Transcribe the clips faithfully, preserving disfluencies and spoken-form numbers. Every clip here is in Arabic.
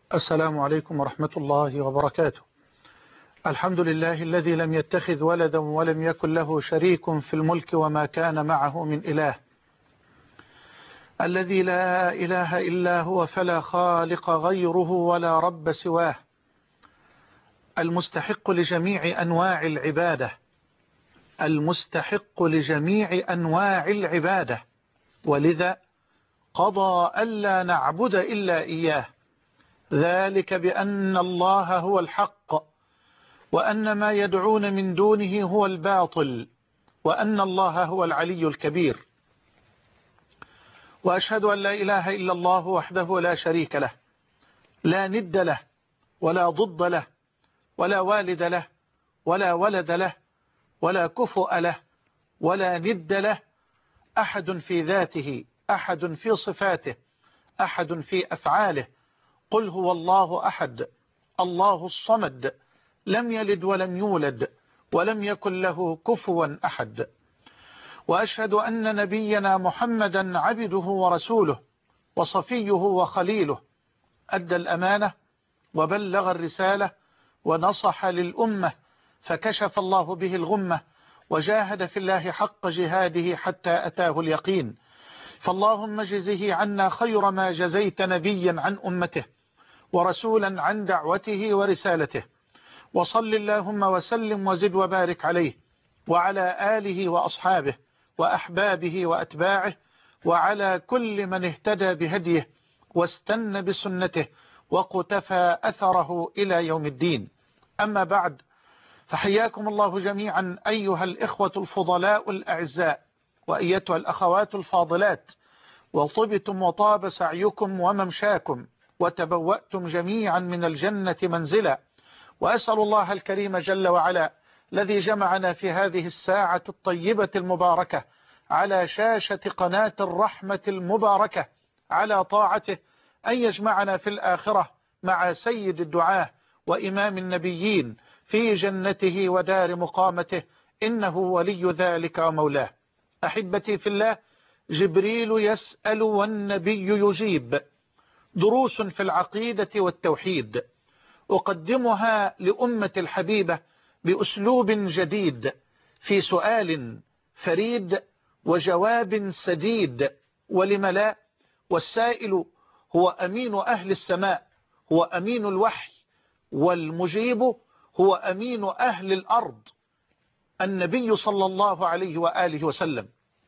السلام عليكم ورحمة الله وبركاته. الحمد لله الذي لم يتخذ ولدا ولم يكن له شريك في الملك وما كان معه من إله، الذي لا إله إلا هو فلا خالق غيره ولا رب سواه، المستحق لجميع أنواع العبادة المستحق لجميع أنواع العبادة ولذا قضى ألا نعبد إلا إياه، ذلك بأن الله هو الحق وأن ما يدعون من دونه هو الباطل وأن الله هو العلي الكبير. وأشهد أن لا إله إلا الله وحده لا شريك له، لا ند له ولا ضد له ولا والد له ولا ولد له ولا كفؤ له ولا ند له، أحد في ذاته، أحد في صفاته، أحد في أفعاله. قل هو الله أحد الله الصمد لم يلد ولم يولد ولم يكن له كفوا أحد. وأشهد أن نبينا محمدا عبده ورسوله وصفيه وخليله، أدى الأمانة وبلغ الرسالة ونصح للأمة، فكشف الله به الغمة وجاهد في الله حق جهاده حتى أتاه اليقين. فاللهم اجزه عنا خير ما جزيت نبيا عن أمته ورسولا عن دعوته ورسالته، وصل اللهم وسلم وزد وبارك عليه وعلى آله وأصحابه وأحبابه وأتباعه وعلى كل من اهتدى بهديه واستنى بسنته وقتفى أثره إلى يوم الدين. أما بعد، فحياكم الله جميعا أيها الإخوة الفضلاء الأعزاء وأيتها الأخوات الفاضلات، وطبتم وطاب سعيكم وممشاكم وتبوأتم جميعا من الجنة منزلا. وأسأل الله الكريم جل وعلا الذي جمعنا في هذه الساعة الطيبة المباركة على شاشة قناة الرحمة المباركة على طاعته أن يجمعنا في الآخرة مع سيد الدعاة وإمام النبيين في جنته ودار مقامته، إنه ولي ذلك ومولاه. أحبتي في الله، جبريل يسأل والنبي يجيب، دروس في العقيدة والتوحيد أقدمها لأمة الحبيبة بأسلوب جديد في سؤال فريد وجواب سديد، ولم لا؟ والسائل هو أمين أهل السماء، هو أمين الوحي، والمجيب هو أمين أهل الأرض، النبي صلى الله عليه وآله وسلم.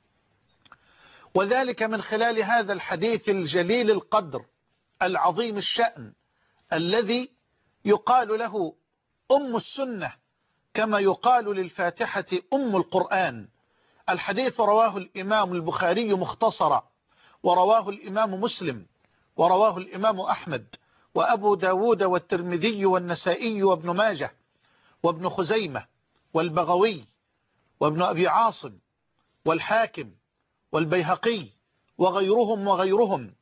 وذلك من خلال هذا الحديث الجليل القدر العظيم الشأن الذي يقال له أم السنة كما يقال للفاتحة أم القرآن. الحديث رواه الإمام البخاري مختصرا، ورواه الإمام مسلم، ورواه الإمام أحمد وأبو داود والترمذي والنسائي وابن ماجه وابن خزيمة والبغوي وابن أبي عاصم والحاكم والبيهقي وغيرهم وغيرهم.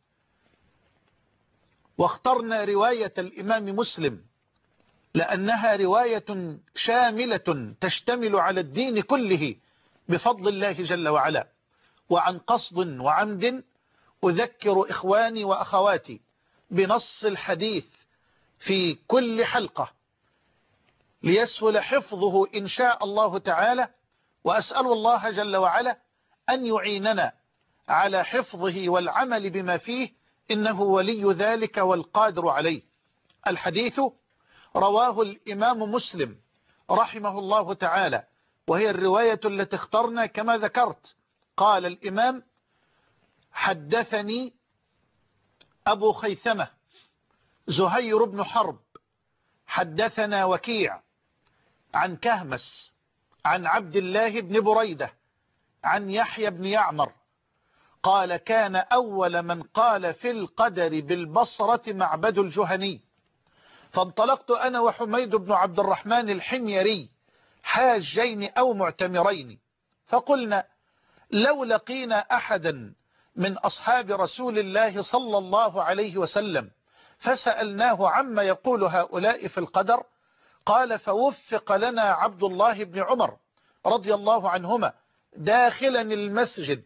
واخترنا رواية الإمام مسلم لأنها رواية شاملة تشتمل على الدين كله بفضل الله جل وعلا. وعن قصد وعمد أذكر إخواني وأخواتي بنص الحديث في كل حلقة ليسهل حفظه إن شاء الله تعالى، وأسأل الله جل وعلا أن يعيننا على حفظه والعمل بما فيه، إنه ولي ذلك والقادر عليه. الحديث رواه الإمام مسلم رحمه الله تعالى، وهي الرواية التي اخترنا كما ذكرت. قال الإمام: حدثني أبو خيثمة زهير بن حرب حدثنا وكيع عن كهمس عن عبد الله بن بريدة عن يحيى بن يعمر قال: كان أول من قال في القدر بالبصرة معبد الجهني، فانطلقت أنا وحميد بن عبد الرحمن الحميري حاجين أو معتمرين، فقلنا: لو لقينا أحدا من أصحاب رسول الله صلى الله عليه وسلم فسألناه عما يقول هؤلاء في القدر، قال: فوفق لنا عبد الله بن عمر رضي الله عنهما داخلا المسجد،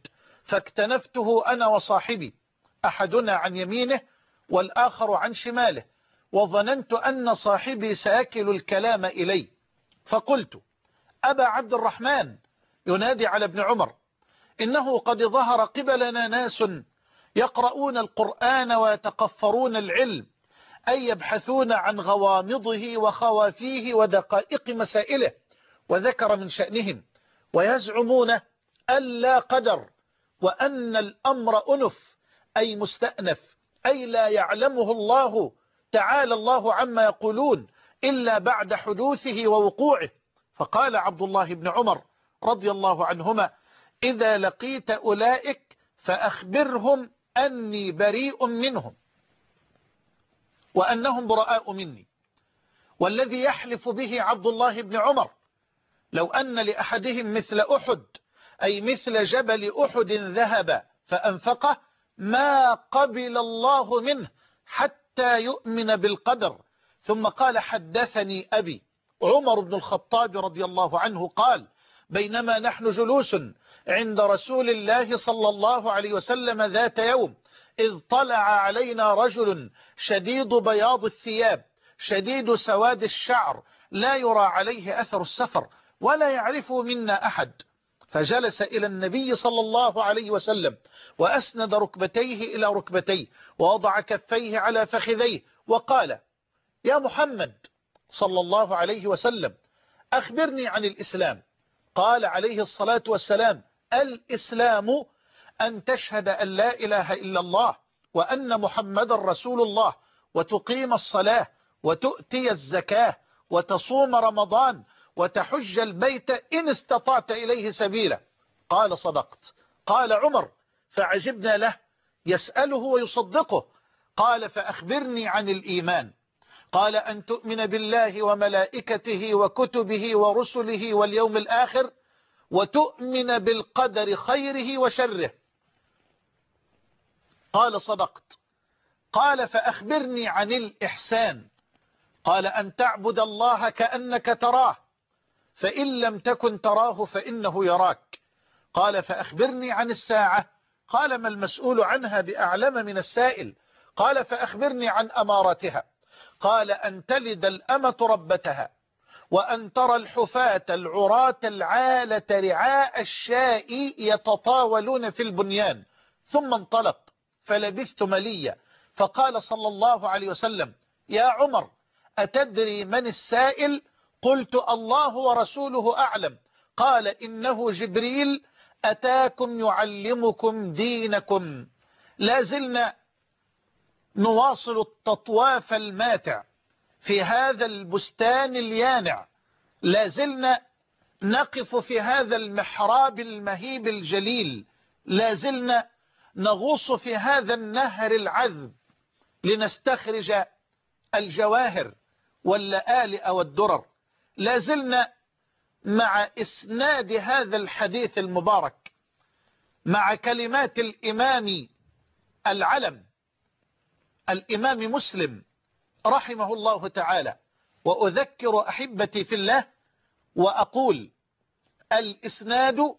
فاكتنفته أنا وصاحبي، أحدنا عن يمينه والآخر عن شماله، وظننت أن صاحبي سيكل الكلام إلي، فقلت: أبا عبد الرحمن، ينادي على ابن عمر، إنه قد ظهر قبلنا ناس يقرؤون القرآن ويتقفرون العلم، أي يبحثون عن غوامضه وخوافيه ودقائق مسائله، وذكر من شأنهم، ويزعمون ألا قدر، وأن الأمر أنف أي مستأنف، أي لا يعلمه الله تعالى الله عما يقولون إلا بعد حدوثه ووقوعه. فقال عبد الله بن عمر رضي الله عنهما: إذا لقيت أولئك فأخبرهم أني بريء منهم وأنهم براء مني. والذي يحلف به عبد الله بن عمر لو أن لأحدهم مثل أحد، أي مثل جبل أحد ذهب فأنفقه، ما قبل الله منه حتى يؤمن بالقدر. ثم قال: حدثني أبي عمر بن الخطاب رضي الله عنه قال: بينما نحن جلوس عند رسول الله صلى الله عليه وسلم ذات يوم، إذ طلع علينا رجل شديد بياض الثياب شديد سواد الشعر، لا يرى عليه أثر السفر ولا يعرفه منا أحد، فجلس إلى النبي صلى الله عليه وسلم وأسند ركبتيه إلى ركبتيه ووضع كفيه على فخذيه وقال: يا محمد صلى الله عليه وسلم، أخبرني عن الإسلام. قال عليه الصلاة والسلام: الإسلام أن تشهد أن لا إله إلا الله وأن محمد رسول الله، وتقيم الصلاة، وتؤتي الزكاة، وتصوم رمضان، وتحج البيت إن استطعت إليه سبيلا. قال: صدقت. قال عمر: فعجبنا له، يسأله ويصدقه. قال: فأخبرني عن الإيمان. قال: أن تؤمن بالله وملائكته وكتبه ورسله واليوم الآخر، وتؤمن بالقدر خيره وشره. قال: صدقت. قال: فأخبرني عن الإحسان. قال: أن تعبد الله كأنك تراه، فإن لم تكن تراه فإنه يراك. قال: فأخبرني عن الساعة. قال: ما المسؤول عنها بأعلم من السائل. قال: فأخبرني عن أمارتها. قال: أن تلد الأمة ربتها، وأن ترى الحفاة العراة العالة رعاء الشاء يتطاولون في البنيان. ثم انطلق، فلبثت مليا، فقال صلى الله عليه وسلم: يا عمر، أتدري من السائل؟ قلت: الله ورسوله أعلم. قال: إنه جبريل أتاكم يعلمكم دينكم. لا زلنا نواصل التطواف الماتع في هذا البستان اليانع، لا زلنا نقف في هذا المحراب المهيب الجليل، لا زلنا نغوص في هذا النهر العذب لنستخرج الجواهر واللآلئ والدرر، لا زلنا مع إسناد هذا الحديث المبارك مع كلمات الإمام العلم الإمام مسلم رحمه الله تعالى. وأذكر أحبتي في الله وأقول: الإسناد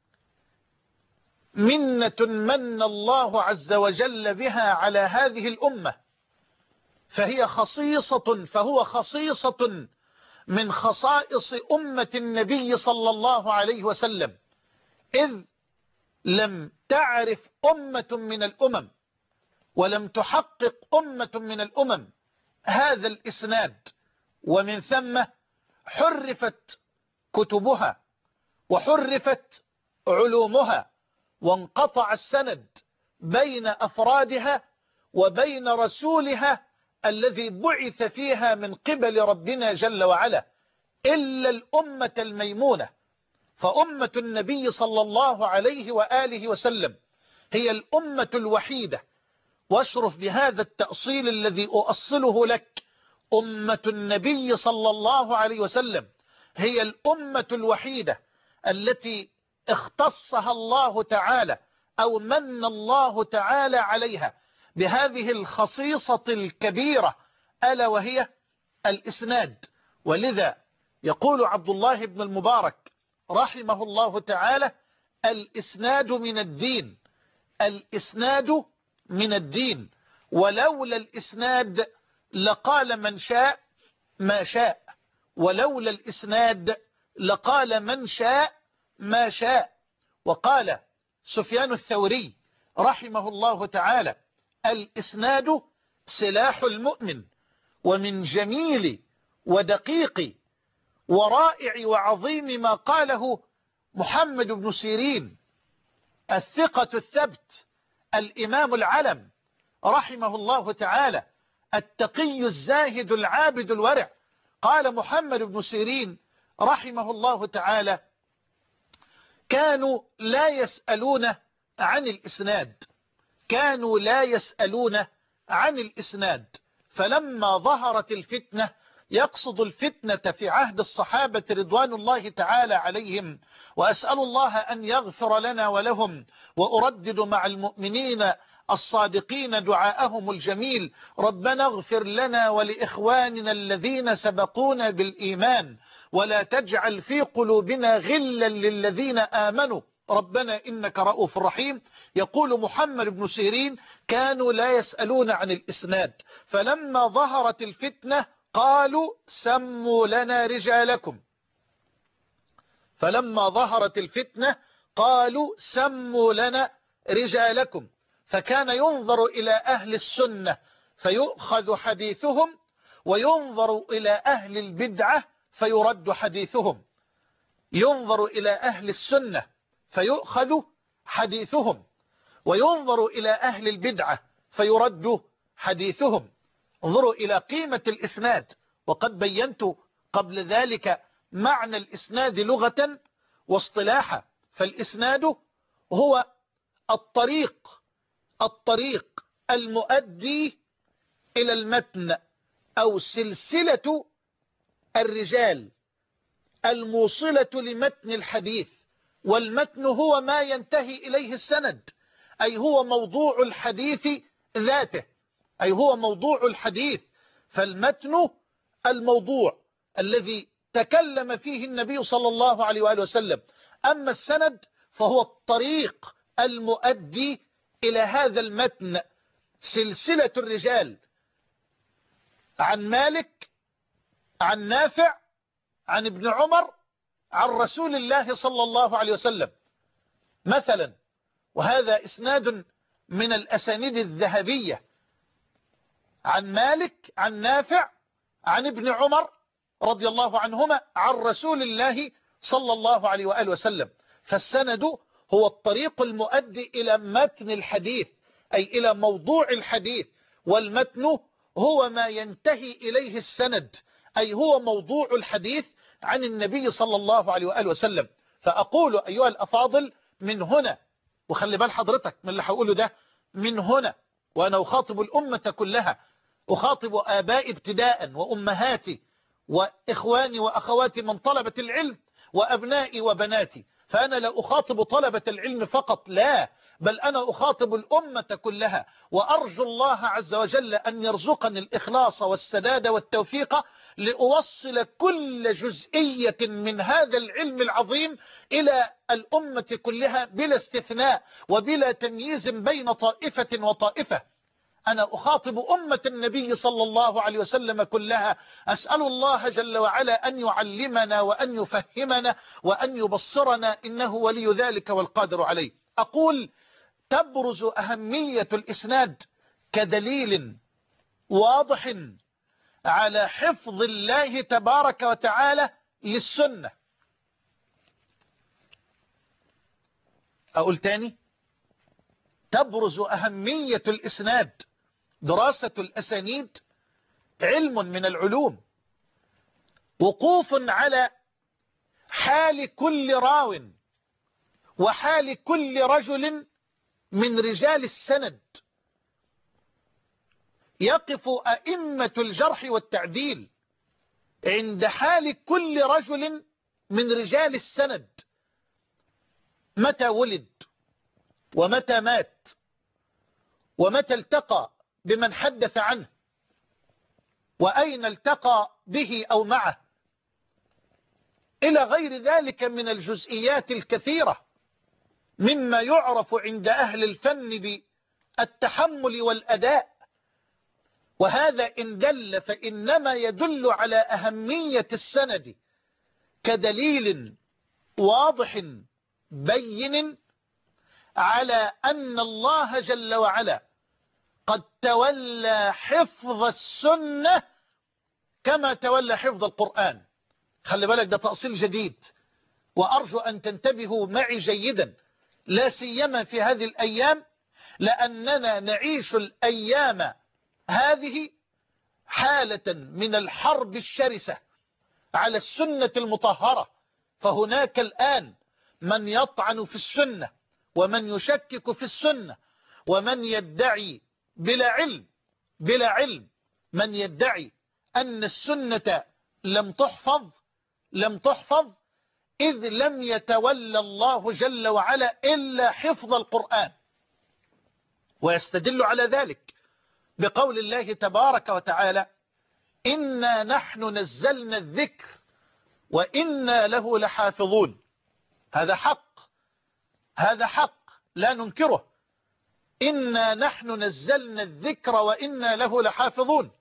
منة من الله عز وجل بها على هذه الأمة، فهي خصيصة فهو خصيصة من خصائص أمة النبي صلى الله عليه وسلم، إذ لم تعرف أمة من الأمم ولم تحقق أمة من الأمم هذا الإسناد، ومن ثم حرفت كتبها وحرفت علومها، وانقطع السند بين أفرادها وبين رسولها الذي بعث فيها من قبل ربنا جل وعلا، إلا الأمة الميمونة. فأمة النبي صلى الله عليه وآله وسلم هي الأمة الوحيدة، واشرف بهذا التأصيل الذي أؤصله لك: أمة النبي صلى الله عليه وسلم هي الأمة الوحيدة التي اختصها الله تعالى أو من الله تعالى عليها بهذه الخصيصة الكبيرة، ألا وهي الإسناد. ولذا يقول عبد الله بن المبارك رحمه الله تعالى: الإسناد من الدين، الإسناد من الدين، ولولا الإسناد لقال من شاء ما شاء، ولولا الإسناد لقال من شاء ما شاء. وقال سفيان الثوري رحمه الله تعالى: الإسناد سلاح المؤمن. ومن جميل ودقيق ورائع وعظيم ما قاله محمد بن سيرين الثقة الثبت الإمام العلم رحمه الله تعالى، التقي الزاهد العابد الورع. قال محمد بن سيرين رحمه الله تعالى: كانوا لا يسألون عن الإسناد، كانوا لا يسألون عن الإسناد، فلما ظهرت الفتنة، يقصد الفتنة في عهد الصحابة رضوان الله تعالى عليهم، وأسأل الله أن يغفر لنا ولهم، وأردد مع المؤمنين الصادقين دعاءهم الجميل: ربنا اغفر لنا ولإخواننا الذين سبقونا بالإيمان، ولا تجعل في قلوبنا غلا للذين آمنوا ربنا إنك رؤوف رحيم. يقول محمد بن سيرين: كانوا لا يسألون عن الإسناد، فلما ظهرت الفتنة قالوا سموا لنا رجالكم، فلما ظهرت الفتنة قالوا سموا لنا رجالكم، فكان ينظر إلى أهل السنة فيؤخذ حديثهم، وينظر إلى أهل البدعة فيرد حديثهم. ينظر إلى أهل السنة فيؤخذ حديثهم، وينظر إلى أهل البدعة فيرد حديثهم. انظروا إلى قيمة الإسناد، وقد بينت قبل ذلك معنى الإسناد لغة واصطلاحا. فالإسناد هو الطريق الطريق المؤدي إلى المتن، أو سلسلة الرجال الموصلة لمتن الحديث. والمتن هو ما ينتهي إليه السند، أي هو موضوع الحديث ذاته، أي هو موضوع الحديث. فالمتن الموضوع الذي تكلم فيه النبي صلى الله عليه وآله وسلم. أما السند فهو الطريق المؤدي إلى هذا المتن، سلسلة الرجال: عن مالك، عن نافع، عن ابن عمر، عن رسول الله صلى الله عليه وسلم مثلا. وهذا إسناد من الأسانيد الذهبية: عن مالك، عن نافع، عن ابن عمر رضي الله عنهما، عن رسول الله صلى الله عليه وآله وسلم. فالسند هو الطريق المؤدي إلى متن الحديث، أي إلى موضوع الحديث. والمتن هو ما ينتهي إليه السند، أي هو موضوع الحديث عن النبي صلى الله عليه وآله وسلم. فأقول أيها الأفاضل من هنا، وخلي بال حضرتك من اللي هقوله ده، من هنا وأنا أخاطب الأمة كلها، أخاطب آبائي ابتداء، وأمهاتي، وإخواني وأخواتي من طلبة العلم، وأبنائي وبناتي. فأنا لا أخاطب طلبة العلم فقط، لا، بل أنا أخاطب الأمة كلها. وأرجو الله عز وجل أن يرزقني الإخلاص والسداد والتوفيق لأوصل كل جزئية من هذا العلم العظيم إلى الأمة كلها بلا استثناء وبلا تمييز بين طائفة وطائفة. أنا أخاطب أمة النبي صلى الله عليه وسلم كلها. أسأل الله جل وعلا أن يعلمنا وأن يفهمنا وأن يبصرنا، إنه ولي ذلك والقادر عليه. أقول: تبرز أهمية الإسناد كدليل واضح على حفظ الله تبارك وتعالى للسنة. أقول تاني: تبرز أهمية الإسناد، دراسة الأسانيد علم من العلوم، وقوف على حال كل راو وحال كل رجل من رجال السند. يقف أئمة الجرح والتعديل عند حال كل رجل من رجال السند، متى ولد، ومتى مات، ومتى التقى بمن حدث عنه، وأين التقى به أو معه، إلى غير ذلك من الجزئيات الكثيرة مما يعرف عند أهل الفن بالتحمل والأداء. وهذا إن دل فإنما يدل على أهمية السند كدليل واضح بين على أن الله جل وعلا قد تولى حفظ السنة كما تولى حفظ القرآن. خلي بالك ده تأصيل جديد، وأرجو أن تنتبهوا معي جيدا، لا سيما في هذه الأيام، لأننا نعيش الأيام هذه حالة من الحرب الشرسة على السنة المطهرة. فهناك الآن من يطعن في السنة، ومن يشكك في السنة، ومن يدعي بلا علم بلا علم من يدعي أن السنة لم تحفظ لم تحفظ إذ لم يتولى الله جل وعلا إلا حفظ القرآن. ويستدل على ذلك بقول الله تبارك وتعالى: إنا نحن نزلنا الذكر وإنا له لحافظون. هذا حق، هذا حق لا ننكره. إنا نحن نزلنا الذكر وإنا له لحافظون.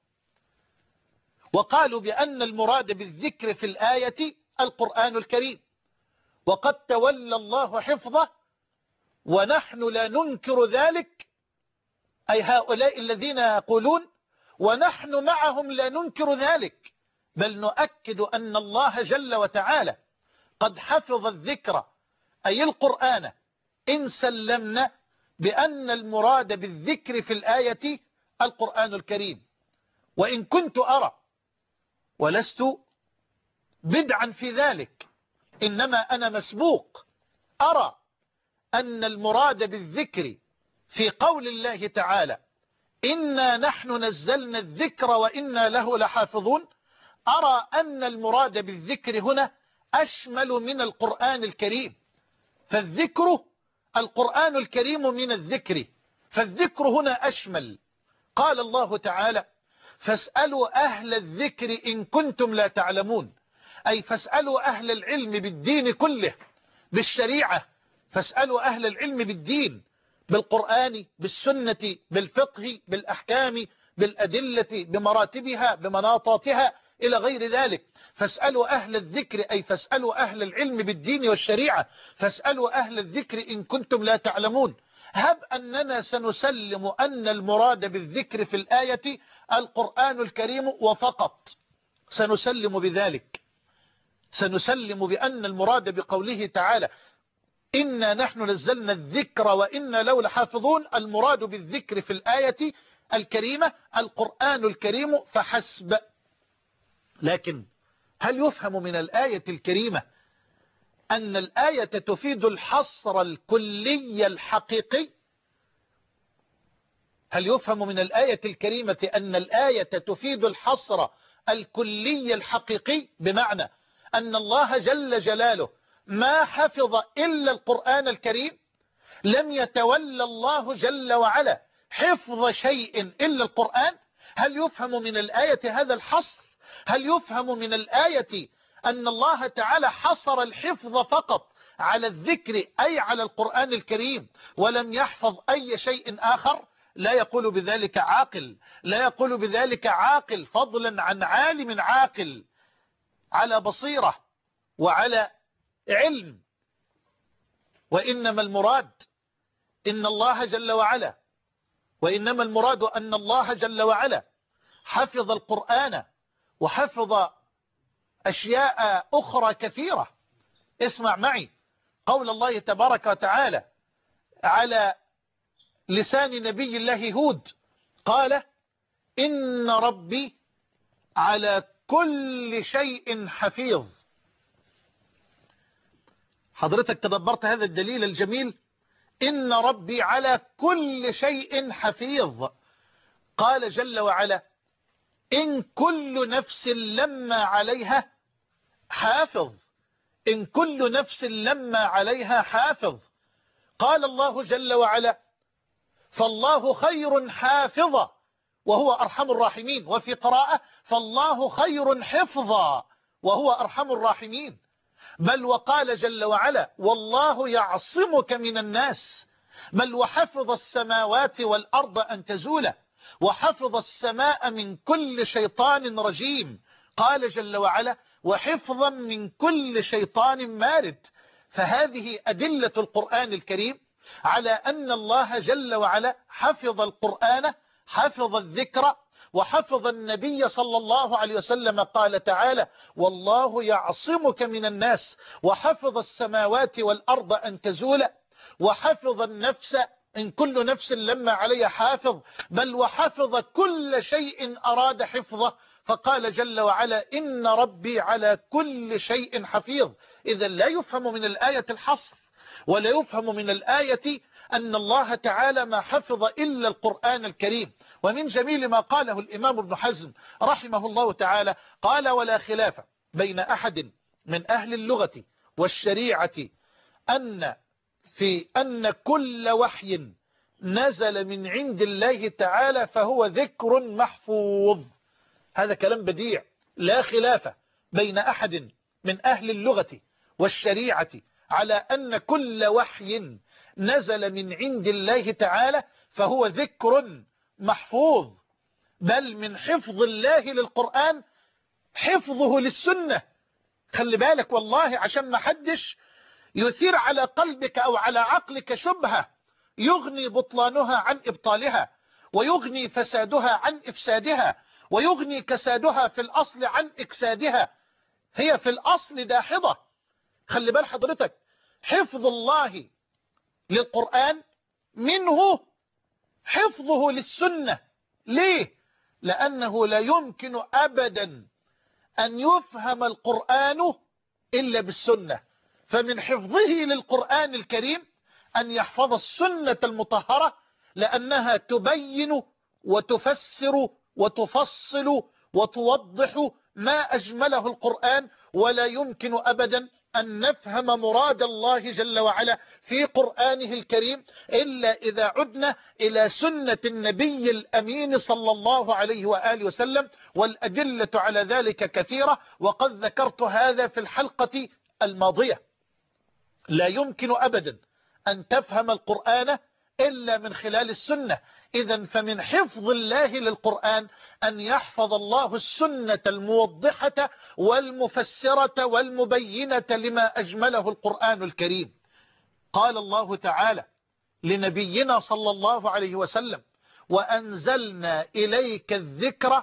وقالوا بأن المراد بالذكر في الآية القرآن الكريم، وقد تولى الله حفظه ونحن لا ننكر ذلك، أي هؤلاء الذين يقولون ونحن معهم لا ننكر ذلك، بل نؤكد أن الله جل وتعالى قد حفظ الذكر أي القرآن، إن سلمنا بأن المراد بالذكر في الآية القرآن الكريم. وإن كنت أرى، ولست بدعا في ذلك، إنما أنا مسبوق، أرى أن المراد بالذكر في قول الله تعالى: إنا نحن نزلنا الذكر وإنا له لحافظون، أرى أن المراد بالذكر هنا أشمل من القرآن الكريم. فالذكر القرآن الكريم من الذكر، فالذكر هنا أشمل. قال الله تعالى: فاسألوا أهل الذكر إن كنتم لا تعلمون، أي فاسألوا أهل العلم بالدين كله، بالشريعة، فاسألوا أهل العلم بالدين، بالقرآن، بالسنة، بالفقه، بالأحكام، بالأدلة، بمراتبها، بمناطاتها، إلى غير ذلك. فاسألوا أهل الذكر أي فاسألوا أهل العلم بالدين والشريعة، فاسألوا أهل الذكر إن كنتم لا تعلمون. هب أننا سنسلم أن المراد بالذكر في الآية القرآن الكريم وفقط، سنسلم بذلك، سنسلم بأن المراد بقوله تعالى: إنا نحن نزلنا الذكر وإنا له لحافظون، المراد بالذكر في الآية الكريمة القرآن الكريم فحسب. لكن هل يفهم من الآية الكريمة أن الآية تفيد الحصر الكلي الحقيقي؟ هل يفهم من الآية الكريمة أن الآية تفيد الحصر الكلي الحقيقي، بمعنى أن الله جل جلاله ما حفظ إلا القرآن الكريم؟ لم يتولى الله جل وعلا حفظ شيء إلا القرآن؟ هل يفهم من الآية هذا الحصر؟ هل يفهم من الآية أن الله تعالى حصر الحفظ فقط على الذكر أي على القرآن الكريم، ولم يحفظ أي شيء آخر؟ لا يقول بذلك عاقل، لا يقول بذلك عاقل، فضلا عن عالم عاقل على بصيرة وعلى علم. وإنما المراد إن الله جل وعلا وإنما المراد أن الله جل وعلا حفظ القرآن وحفظ أشياء أخرى كثيرة. اسمع معي قول الله تبارك وتعالى على لسان نبي الله هود، قال: إن ربي على كل شيء حفيظ. حضرتك تدبرت هذا الدليل الجميل؟ إن ربي على كل شيء حفيظ. قال جل وعلا: إن كل نفس لما عليها حافظ، إن كل نفس لما عليها حافظ. قال الله جل وعلا: فالله خير حافظا وهو أرحم الراحمين. وفي قراءة: فالله خير حفظا وهو أرحم الراحمين. بل وقال جل وعلا: والله يعصمك من الناس. بل وحفظ السماوات والأرض أن تزولا. وحفظ السماء من كل شيطان رجيم. قال جل وعلا وحفظا من كل شيطان مارد. فهذه أدلة القرآن الكريم على أن الله جل وعلا حفظ القرآن، حفظ الذكر، وحفظ النبي صلى الله عليه وسلم. قال تعالى والله يعصمك من الناس، وحفظ السماوات والأرض أن تزولا، وحفظ النفس إن كل نفس لما عليها حافظ، بل وحفظ كل شيء أراد حفظه. فقال جل وعلا إن ربي على كل شيء حفيظ. إذا لا يفهم من الآية الحصر، ولا يفهم من الآية أن الله تعالى ما حفظ إلا القرآن الكريم. ومن جميل ما قاله الإمام ابن حزم رحمه الله تعالى قال ولا خلاف بين أحد من أهل اللغة والشريعة أن في أن كل وحي نزل من عند الله تعالى فهو ذكر محفوظ. هذا كلام بديع، لا خلاف بين أحد من أهل اللغة والشريعة على أن كل وحي نزل من عند الله تعالى فهو ذكر محفوظ. بل من حفظ الله للقرآن حفظه للسنة. خلي بالك والله عشان ما حدش يثير على قلبك أو على عقلك شبهة يغني بطلانها عن إبطالها، ويغني فسادها عن إفسادها، ويغني كسادها في الأصل عن إكسادها. هي في الأصل داحضة. خلي بال حضرتك حفظ الله للقرآن منه حفظه للسنة. ليه؟ لأنه لا يمكن أبدا أن يفهم القرآن إلا بالسنة. فمن حفظه للقرآن الكريم أن يحفظ السنة المطهرة، لأنها تبين وتفسر وتفصل وتوضح ما أجمله القرآن. ولا يمكن أبدا أن نفهم مراد الله جل وعلا في قرآنه الكريم إلا إذا عدنا إلى سنة النبي الأمين صلى الله عليه وآله وسلم. والأدلة على ذلك كثيرة، وقد ذكرت هذا في الحلقة الماضية. لا يمكن أبدا أن تفهم القرآن إلا من خلال السنة. إذن فمن حفظ الله للقرآن أن يحفظ الله السنة الموضحة والمفسرة والمبينة لما أجمله القرآن الكريم. قال الله تعالى لنبينا صلى الله عليه وسلم وأنزلنا إليك الذكر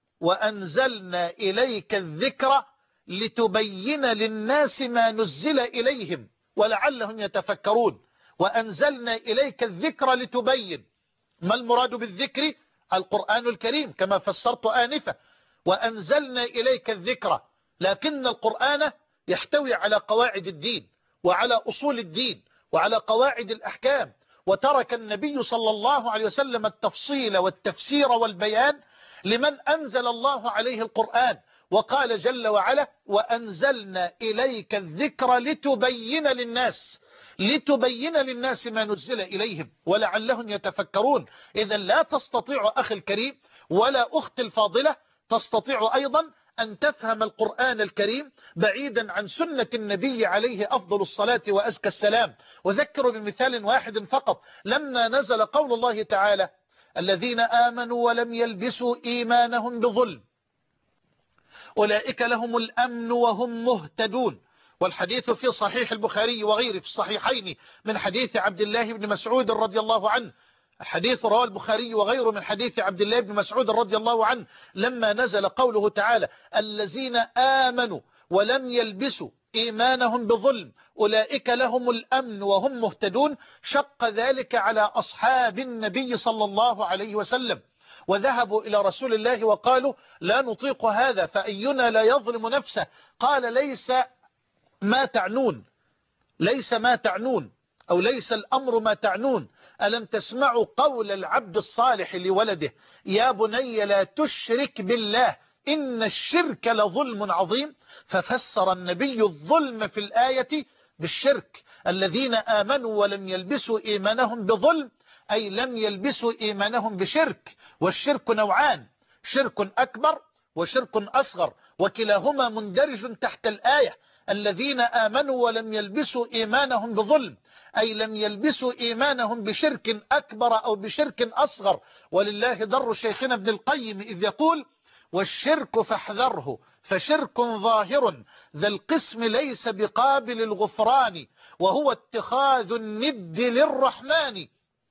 وأنزلنا إليك الذكر لتبين للناس ما نزل إليهم ولعلهم يتفكرون. وأنزلنا إليك الذكر لتبين. ما المراد بالذكر؟ القرآن الكريم كما فسرت آنفة. وأنزلنا إليك الذكر، لكن القرآن يحتوي على قواعد الدين وعلى أصول الدين وعلى قواعد الأحكام. وترك النبي صلى الله عليه وسلم التفصيل والتفسير والبيان لمن أنزل الله عليه القرآن. وقال جل وعلا وأنزلنا إليك الذكر لتبين للناس لتبين للناس ما نزل إليهم ولعلهم يتفكرون. إذا لا تستطيع أخي الكريم ولا أخت الفاضلة تستطيع أيضا أن تفهم القرآن الكريم بعيدا عن سنة النبي عليه أفضل الصلاة وأزكى السلام. وذكر بمثال واحد فقط. لما نزل قول الله تعالى الذين آمنوا ولم يلبسوا إيمانهم بظلم أولئك لهم الأمن وهم مهتدون. والحديث في صحيح البخاري وغيره في الصحيحين من حديث عبد الله بن مسعود رضي الله عنه. الحديث رواه البخاري وغيره من حديث عبد الله بن مسعود رضي الله عنه لما نزل قوله تعالى الذين آمنوا ولم يلبسوا إيمانهم بظلم أولئك لهم الأمن وهم مهتدون. شق ذلك على أصحاب النبي صلى الله عليه وسلم، وذهبوا إلى رسول الله وقالوا لا نطيق هذا فأينا لا يظلم نفسه. قال ليس ما تعنون ليس ما تعنون أو ليس الأمر ما تعنون. ألم تسمعوا قول العبد الصالح لولده يا بني لا تشرك بالله إن الشرك لظلم عظيم. ففسر النبي الظلم في الآية بالشرك. الذين آمنوا ولم يلبسوا إيمانهم بظلم أي لم يلبسوا إيمانهم بشرك. والشرك نوعان، شرك أكبر وشرك أصغر، وكلاهما مندرج تحت الآية الذين آمنوا ولم يلبسوا إيمانهم بظلم. أي لم يلبسوا إيمانهم بشرك أكبر أو بشرك أصغر. ولله در شيخنا ابن القيم إذ يقول: والشرك فاحذره فشرك ظاهر ذا القسم ليس بقابل الغفران وهو اتخاذ الند للرحمن.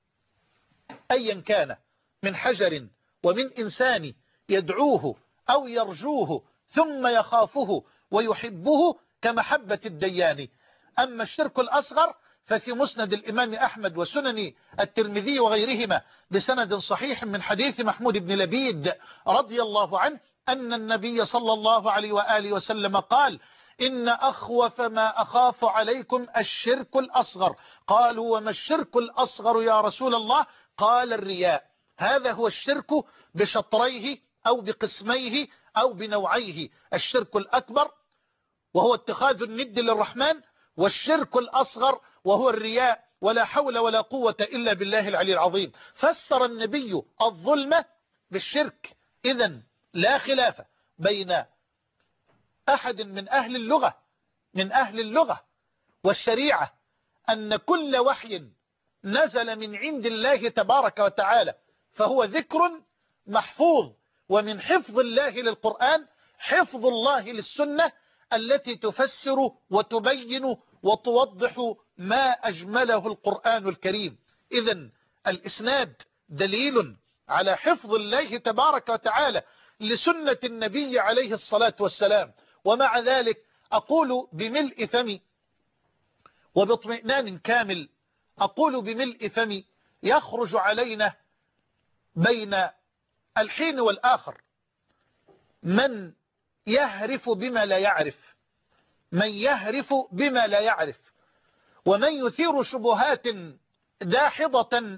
أيا كان من حجر ومن إنسان يدعوه أو يرجوه ثم يخافه ويحبه كمحبة الديان. أما الشرك الأصغر ففي مسند الإمام أحمد وسنن الترمذي وغيرهما بسند صحيح من حديث محمود بن لبيد رضي الله عنه أن النبي صلى الله عليه وآله وسلم قال: إن أخوف ما أخاف عليكم الشرك الأصغر. قالوا: وما الشرك الأصغر يا رسول الله؟ قال: الرياء. هذا هو الشرك بشطريه أو بقسميه أو بنوعيه: الشرك الأكبر وهو اتخاذ الند للرحمن، والشرك الأصغر وهو الرياء. ولا حول ولا قوة إلا بالله العلي العظيم. فسر النبي الظلم بالشرك. إذن لا خلاف بين أحد من أهل اللغة من أهل اللغة والشريعة أن كل وحي نزل من عند الله تبارك وتعالى فهو ذكر محفوظ. ومن حفظ الله للقرآن حفظ الله للسنة التي تفسر وتبين وتوضح ما أجمله القرآن الكريم. إذن الإسناد دليل على حفظ الله تبارك وتعالى لسنة النبي عليه الصلاة والسلام. ومع ذلك أقول بملء فمي وباطمئنان كامل، أقول بملء فمي يخرج علينا بين الحين والآخر من يهرف بما لا يعرف من يهرف بما لا يعرف ومن يثير شبهات داحضة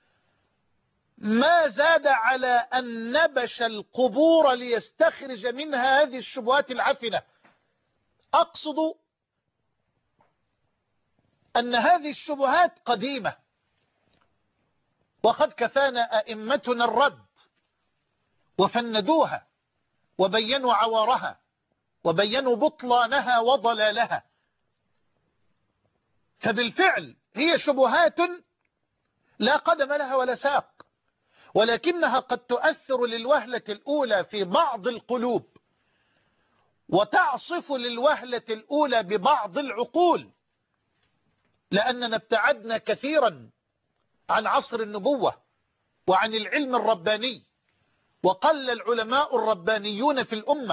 ما زاد على أن نبش القبور ليستخرج منها هذه الشبهات العفنة. أقصد أن هذه الشبهات قديمة وقد كفانا أئمتنا الرد وفندوها وبينوا عوارها وبينوا بطلانها وضلالها. فبالفعل هي شبهات لا قدم لها ولا ساق، ولكنها قد تؤثر للوهلة الأولى في بعض القلوب وتعصف للوهلة الأولى ببعض العقول، لأننا ابتعدنا كثيرا عن عصر النبوة وعن العلم الرباني، وقل العلماء الربانيون في الأمة.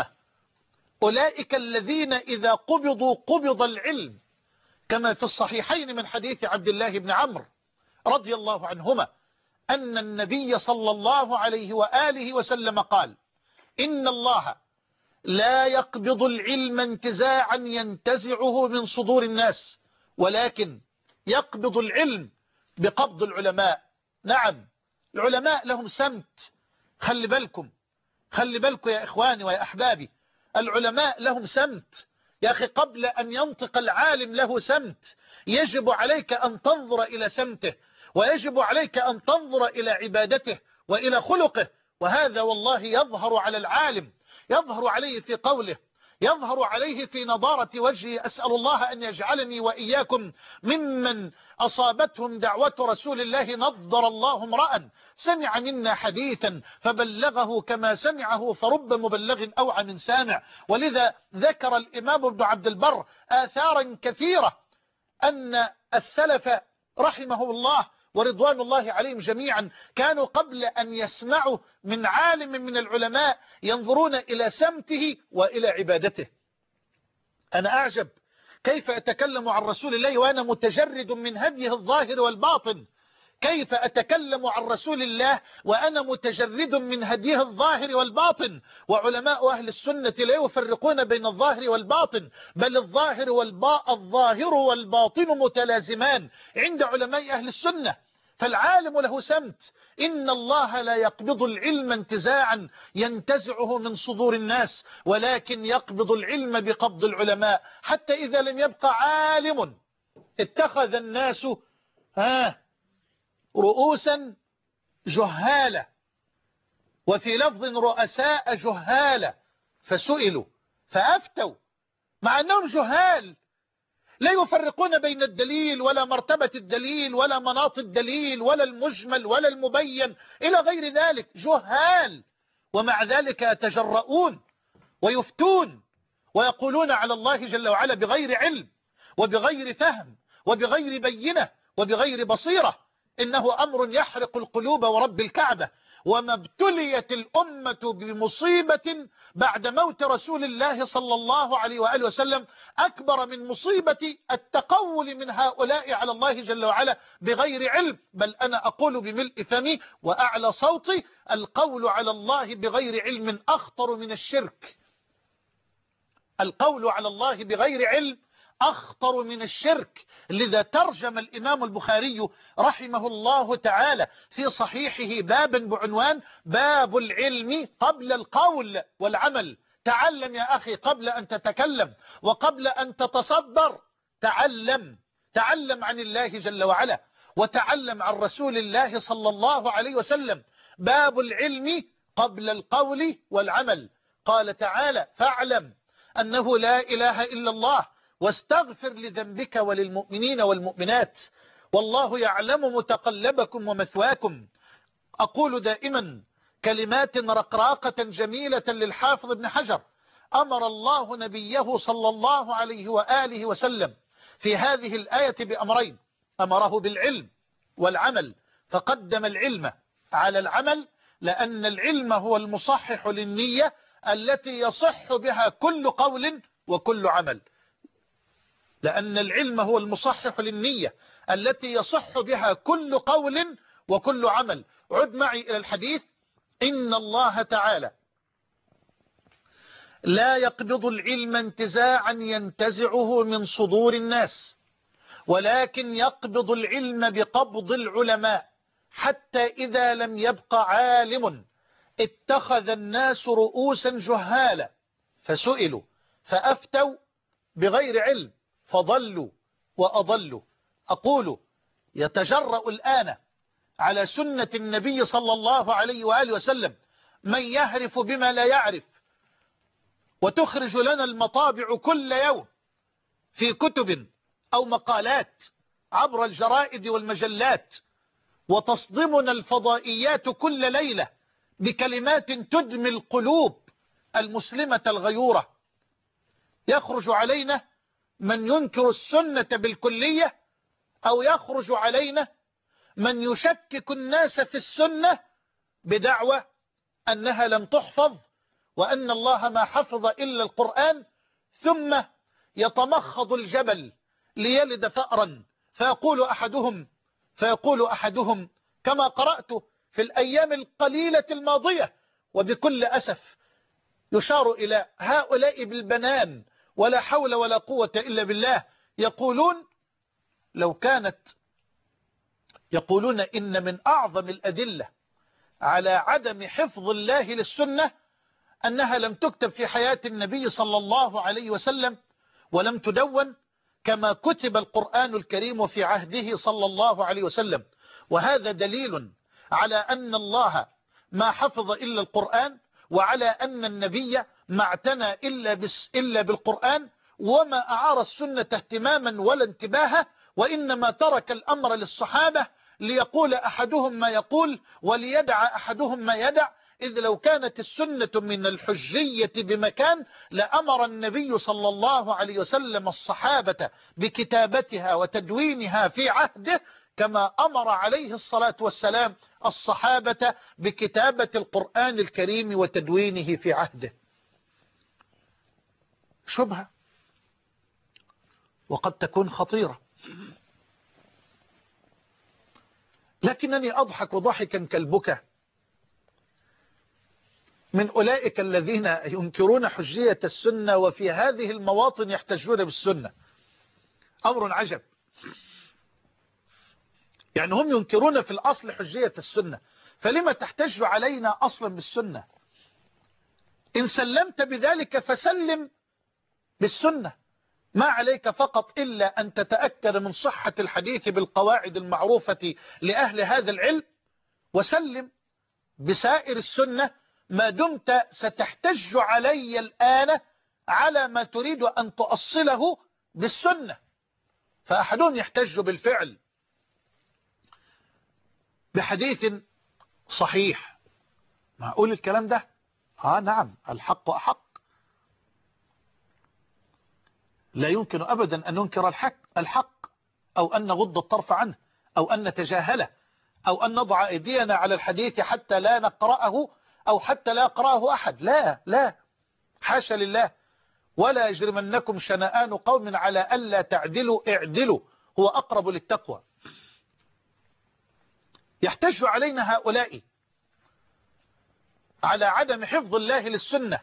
أولئك الذين إذا قبضوا قبض العلم، كما في الصحيحين من حديث عبد الله بن عمرو رضي الله عنهما أن النبي صلى الله عليه وآله وسلم قال: إن الله لا يقبض العلم انتزاعا ينتزعه من صدور الناس، ولكن يقبض العلم بقبض العلماء. نعم، العلماء لهم سمت. خلي بالكم خلي بالكم يا إخواني ويا أحبابي، العلماء لهم سمت. يا أخي، قبل أن ينطق العالم له سمت، يجب عليك أن تنظر إلى سمته، ويجب عليك أن تنظر إلى عبادته وإلى خلقه. وهذا والله يظهر على العالم، يظهر عليه في قوله، يظهر عليه في نضارة وجهه. أسأل الله أن يجعلني وإياكم ممن أصابتهم دعوة رسول الله. نضر الله امرأ سمع منا حديثا فبلغه كما سمعه فرب مبلغ أوعى من سامع. ولذا ذكر الإمام ابن عبد البر آثارا كثيرة أن السلف رحمه الله ورضوان الله عليهم جميعا كانوا قبل أن يسمعوا من عالم من العلماء ينظرون إلى سمته وإلى عبادته. أنا أعجب كيف أتكلم عن رسول الله وأنا متجرد من هديه الظاهر والباطن، كيف أتكلم عن رسول الله وأنا متجرد من هديه الظاهر والباطن. وعلماء أهل السنة لا يفرقون بين الظاهر والباطن، بل الظاهر والباء الظاهر والباطن متلازمان عند علماء أهل السنة. فالعالم له سمت. إن الله لا يقبض العلم انتزاعا ينتزعه من صدور الناس، ولكن يقبض العلم بقبض العلماء، حتى إذا لم يبقى عالم اتخذ الناس ها رؤوسا جهالة، وفي لفظ رؤساء جهالة، فسئلوا فأفتوا مع أنهم جهال. لا يفرقون بين الدليل ولا مرتبة الدليل ولا مناط الدليل ولا المجمل ولا المبين إلى غير ذلك، جهال، ومع ذلك يتجرؤون ويفتون ويقولون على الله جل وعلا بغير علم وبغير فهم وبغير بينة وبغير بصيرة. إنه أمر يحرق القلوب ورب الكعبة. وما ابتليت الأمة بمصيبة بعد موت رسول الله صلى الله عليه وآله وسلم أكبر من مصيبة التقول من هؤلاء على الله جل وعلا بغير علم. بل أنا أقول بملء فمي وأعلى صوتي: القول على الله بغير علم أخطر من الشرك. القول على الله بغير علم أخطر من الشرك. لذا ترجم الإمام البخاري رحمه الله تعالى في صحيحه بابا بعنوان: باب العلم قبل القول والعمل. تعلم يا أخي قبل أن تتكلم وقبل أن تتصدر. تعلم تعلم عن الله جل وعلا وتعلم عن رسول الله صلى الله عليه وسلم. باب العلم قبل القول والعمل. قال تعالى: فاعلم أنه لا إله إلا الله واستغفر لذنبك وللمؤمنين والمؤمنات والله يعلم متقلبكم ومثواكم. أقول دائما كلمات رقراقة جميلة للحافظ ابن حجر: أمر الله نبيه صلى الله عليه وآله وسلم في هذه الآية بأمرين: أمره بالعلم والعمل، فقدم العلم على العمل، لأن العلم هو المصحح للنية التي يصح بها كل قول وكل عمل. لأن العلم هو المصحح للنية التي يصح بها كل قول وكل عمل. عد معي إلى الحديث: إن الله تعالى لا يقبض العلم انتزاعا ينتزعه من صدور الناس، ولكن يقبض العلم بقبض العلماء، حتى إذا لم يبق عالم اتخذ الناس رؤوسا جهالا فسئلوا فأفتوا بغير علم فضلوا وأضلوا. أقول يتجرأ الآن على سنة النبي صلى الله عليه وآله وسلم من يهرف بما لا يعرف، وتخرج لنا المطابع كل يوم في كتب أو مقالات عبر الجرائد والمجلات، وتصدمنا الفضائيات كل ليلة بكلمات تدمي القلوب المسلمة الغيورة. يخرج علينا من ينكر السنة بالكلية، أو يخرج علينا من يشكك الناس في السنة بدعوى أنها لم تحفظ وأن الله ما حفظ إلا القرآن، ثم يتمخض الجبل ليلد فأرا فيقول أحدهم فيقول أحدهم كما قرأت في الأيام القليلة الماضية، وبكل أسف يشار إلى هؤلاء بالبنان ولا حول ولا قوة إلا بالله، يقولون لو كانت يقولون إن من أعظم الأدلة على عدم حفظ الله للسنة أنها لم تكتب في حياة النبي صلى الله عليه وسلم ولم تدون كما كتب القرآن الكريم في عهده صلى الله عليه وسلم. وهذا دليل على أن الله ما حفظ إلا القرآن، وعلى أن النبي ما اعتنى إلا, بس إلا بالقرآن، وما أعار السنة اهتماما ولا انتباها، وإنما ترك الأمر للصحابة ليقول أحدهم ما يقول وليدع أحدهم ما يدع. إذ لو كانت السنة من الحجية بمكان لأمر النبي صلى الله عليه وسلم الصحابة بكتابتها وتدوينها في عهده، كما أمر عليه الصلاة والسلام الصحابة بكتابة القرآن الكريم وتدوينه في عهده. شبهة وقد تكون خطيرة، لكنني أضحك ضحكا كالبكا من أولئك الذين ينكرون حجية السنة وفي هذه المواطن يحتجون بالسنة. أمر عجب، يعني هم ينكرون في الأصل حجية السنة، فلما تحتج علينا أصلا بالسنة؟ إن سلمت بذلك فسلم بالسنة، ما عليك فقط إلا أن تتأكد من صحة الحديث بالقواعد المعروفة لأهل هذا العلم، وسلم بسائر السنة ما دمت ستحتج علي الآن على ما تريد أن تؤصله بالسنة. فأحدهم يحتج بالفعل بحديث صحيح. معقول الكلام ده؟ آه نعم، الحق أحق، لا يمكن أبدا أن ننكر الحق الحق أو أن نغض الطرف عنه أو أن نتجاهله أو أن نضع أيدينا على الحديث حتى لا نقرأه أو حتى لا يقرأه أحد. لا لا، حاشا لله. ولا يجرمنكم شنآن قوم على ألا تعدلوا اعدلوا هو أقرب للتقوى. يحتج علينا هؤلاء على عدم حفظ الله للسنة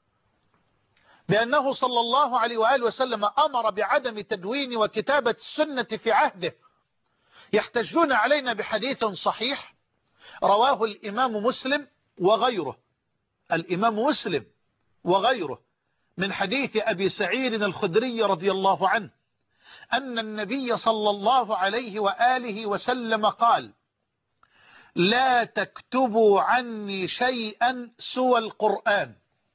بأنه صلى الله عليه وآله وسلم أمر بعدم تدوين وكتابة السنة في عهده. يحتجون علينا بحديث صحيح رواه الإمام مسلم وغيره الإمام مسلم وغيره من حديث أبي سعيد الخدري رضي الله عنه أن النبي صلى الله عليه وآله وسلم قال: لا تكتبوا عني شيئا سوى القرآن.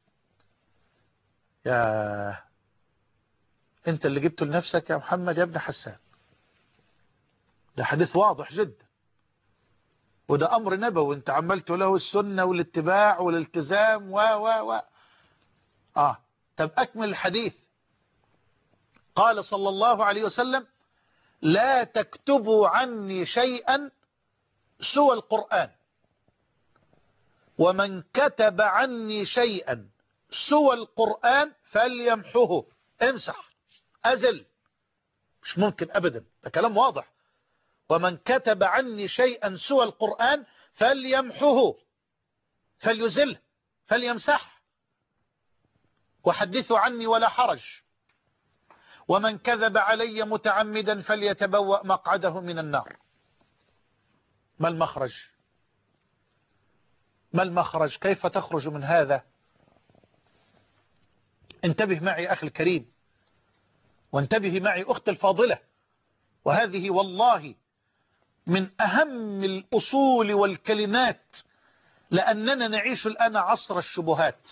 يا انت اللي جبته لنفسك يا محمد يا ابن حسان. ده حديث واضح جدا، وده أمر نبوي انت عملت له السنة والاتباع والالتزام و و و آه طب أكمل الحديث. قال صلى الله عليه وسلم: لا تكتبوا عني شيئا سوى القرآن، ومن كتب عني شيئا سوى القرآن فليمحه. امسح، أزل، مش ممكن أبدا، ده كلام واضح. ومن كتب عني شيئا سوى القرآن فليمحه، فليزله، فليمسح. وحدثوا عني ولا حرج. ومن كذب علي متعمدا فليتبوأ مقعده من النار. ما المخرج؟ ما المخرج؟ كيف تخرج من هذا؟ انتبه معي أخي الكريم، وانتبه معي أختي الفاضلة، وهذه والله من أهم الأصول والكلمات، لأننا نعيش الآن عصر الشبهات،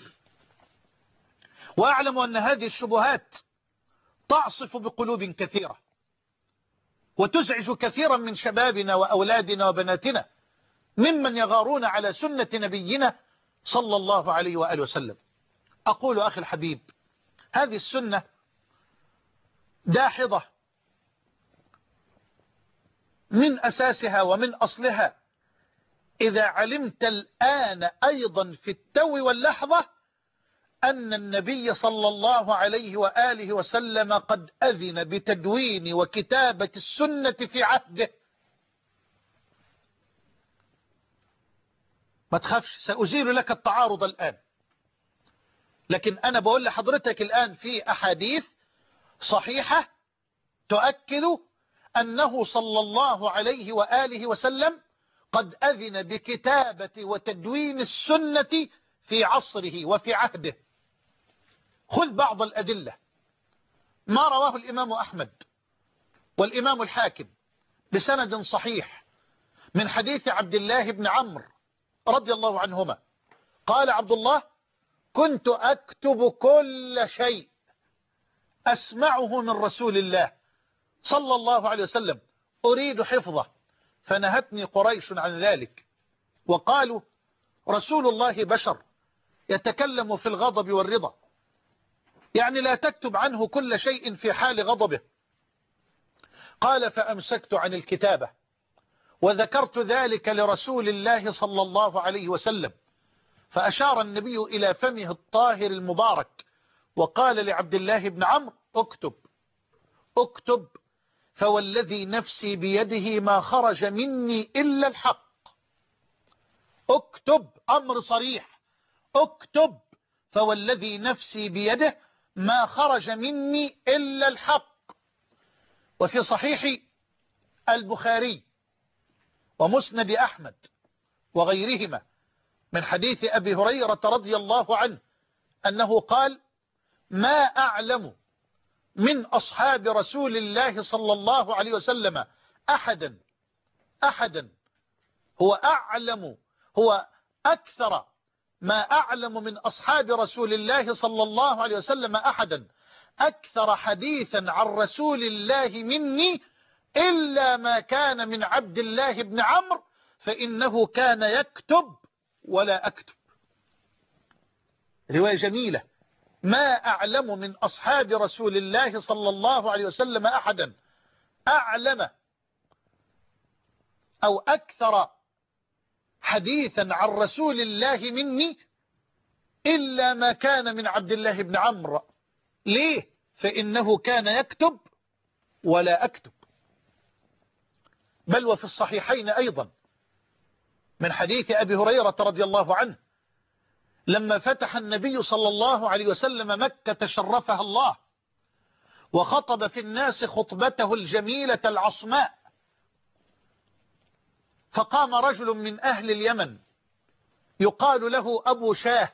وأعلم أن هذه الشبهات تعصف بقلوب كثيرة وتزعج كثيرا من شبابنا وأولادنا وبناتنا ممن يغارون على سنة نبينا صلى الله عليه وآله وسلم. أقول أخي الحبيب، هذه السنة داحضة من أساسها ومن أصلها. إذا علمت الآن أيضا في التو واللحظة أن النبي صلى الله عليه وآله وسلم قد أذن بتدوين وكتابة السنة في عهده، ما تخافش، سأزيل لك التعارض الآن. لكن أنا بقول لحضرتك الآن في أحاديث صحيحة تؤكد أنه صلى الله عليه وآله وسلم قد أذن بكتابة وتدوين السنة في عصره وفي عهده. خذ بعض الأدلة. ما رواه الإمام أحمد والإمام الحاكم بسند صحيح من حديث عبد الله بن عمرو رضي الله عنهما قال عبد الله: كنت أكتب كل شيء أسمعه من رسول الله صلى الله عليه وسلم أريد حفظه، فنهتني قريش عن ذلك وقالوا: رسول الله بشر يتكلم في الغضب والرضا، يعني لا تكتب عنه كل شيء في حال غضبه. قال: فأمسكت عن الكتابة وذكرت ذلك لرسول الله صلى الله عليه وسلم، فأشار النبي إلى فمه الطاهر المبارك وقال لعبد الله بن عمرو: اكتب اكتب، فوالذي نفسي بيده ما خرج مني إلا الحق. اكتب، أمر صريح، اكتب، فوالذي نفسي بيده ما خرج مني إلا الحق. وفي صحيح البخاري ومسند أحمد وغيرهما من حديث أبي هريرة رضي الله عنه أنه قال: ما أعلم من أصحاب رسول الله صلى الله عليه وسلم أحدا أحدا هو أعلم هو أكثر ما أعلم من أصحاب رسول الله صلى الله عليه وسلم أحدا أكثر حديثا عن رسول الله مني إلا ما كان من عبد الله بن عمرو فإنه كان يكتب ولا أكتب. رواية جميلة. ما أعلم من أصحاب رسول الله صلى الله عليه وسلم أحدا أعلم أو أكثر حديثا عن رسول الله مني إلا ما كان من عبد الله بن عمرو. ليه؟ فإنه كان يكتب ولا أكتب. بل وفي الصحيحين أيضا من حديث أبي هريرة رضي الله عنه لما فتح النبي صلى الله عليه وسلم مكة شرفها الله وخطب في الناس خطبته الجميلة العصماء، فقام رجل من أهل اليمن يقال له أبو شاه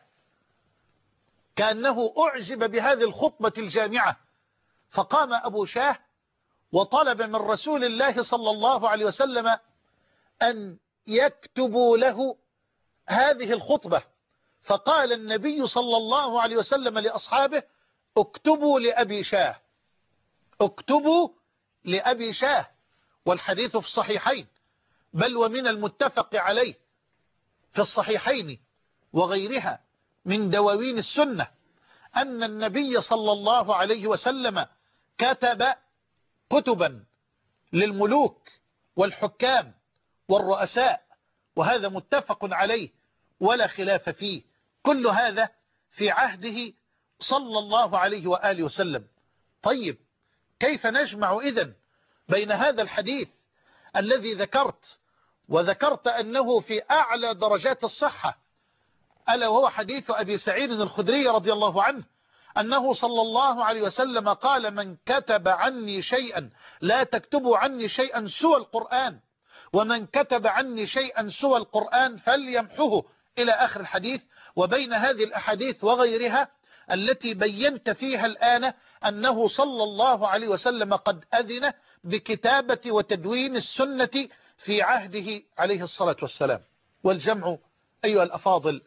كأنه أعجب بهذه الخطبة الجامعة، فقام أبو شاه وطلب من رسول الله صلى الله عليه وسلم أن يكتبوا له هذه الخطبة، فقال النبي صلى الله عليه وسلم لأصحابه اكتبوا لأبي شاه، اكتبوا لأبي شاه. والحديث في الصحيحين، بل ومن المتفق عليه في الصحيحين وغيرها من دواوين السنة أن النبي صلى الله عليه وسلم كتب كتبا للملوك والحكام والرؤساء، وهذا متفق عليه ولا خلاف فيه. كل هذا في عهده صلى الله عليه وآله وسلم. طيب كيف نجمع إذن بين هذا الحديث الذي ذكرت وذكرت أنه في أعلى درجات الصحة، ألا وهو حديث أبي سعيد الخدري رضي الله عنه أنه صلى الله عليه وسلم قال من كتب عني شيئا لا تكتبوا عني شيئا سوى القرآن، ومن كتب عني شيئا سوى القرآن فليمحه إلى آخر الحديث. وبين هذه الأحاديث وغيرها التي بينت فيها الآن أنه صلى الله عليه وسلم قد أذن بكتابة وتدوين السنة في عهده عليه الصلاة والسلام. والجمع أيها الأفاضل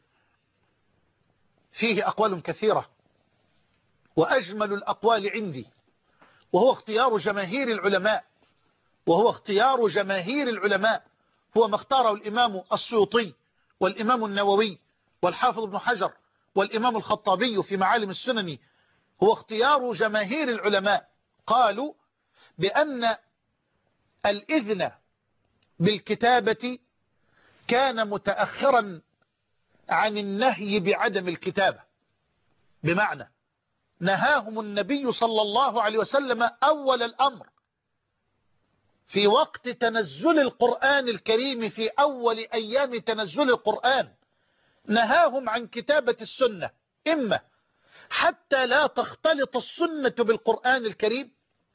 فيه أقوال كثيرة، وأجمل الأقوال عندي وهو اختيار جماهير العلماء وهو اختيار جماهير العلماء هو ما اختاره الإمام السيوطي والإمام النووي والحافظ ابن حجر والإمام الخطابي في معالم السنن، هو اختيار جماهير العلماء. قالوا بأن الإذن بالكتابة كان متأخرا عن النهي بعدم الكتابة، بمعنى نهاهم النبي صلى الله عليه وسلم أول الأمر في وقت تنزل القرآن الكريم، في أول أيام تنزل القرآن نهاهم عن كتابة السنة، إما حتى لا تختلط السنة بالقرآن الكريم،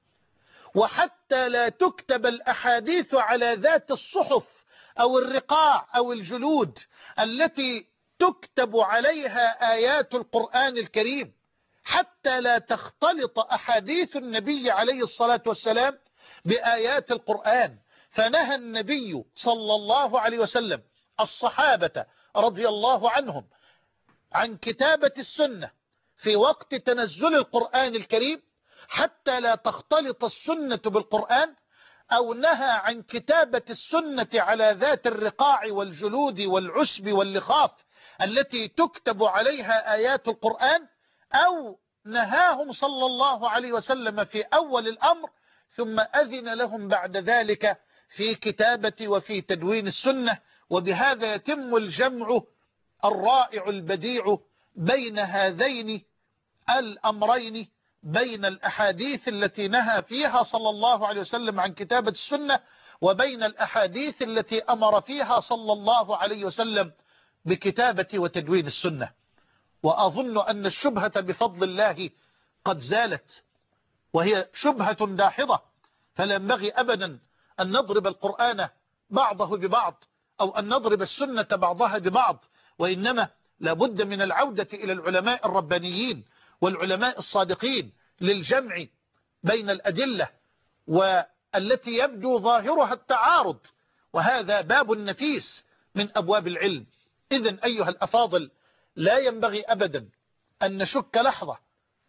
وحتى لا تكتب الأحاديث على ذات الصحف أو الرقاع أو الجلود التي تكتب عليها آيات القرآن الكريم، حتى لا تختلط أحاديث النبي عليه الصلاة والسلام بآيات القرآن. فنهى النبي صلى الله عليه وسلم الصحابة رضي الله عنهم عن كتابة السنة في وقت تنزل القرآن الكريم حتى لا تختلط السنة بالقرآن، أو نهى عن كتابة السنة على ذات الرقاع والجلود والعشب واللخاف التي تكتب عليها آيات القرآن، أو نهاهم صلى الله عليه وسلم في أول الأمر ثم أذن لهم بعد ذلك في كتابة وفي تدوين السنة. وبهذا يتم الجمع الرائع البديع بين هذين الأمرين، بين الأحاديث التي نهى فيها صلى الله عليه وسلم عن كتابة السنة، وبين الأحاديث التي أمر فيها صلى الله عليه وسلم بكتابة وتدوين السنة. وأظن أن الشبهة بفضل الله قد زالت، وهي شبهة داحضة، فلا ينبغي أبدا أن نضرب القرآن بعضه ببعض أو أن نضرب السنة بعضها ببعض، وإنما لابد من العودة إلى العلماء الربانيين والعلماء الصادقين للجمع بين الأدلة والتي يبدو ظاهرها التعارض، وهذا باب نفيس من أبواب العلم. إذن أيها الأفاضل لا ينبغي أبدا أن نشك لحظة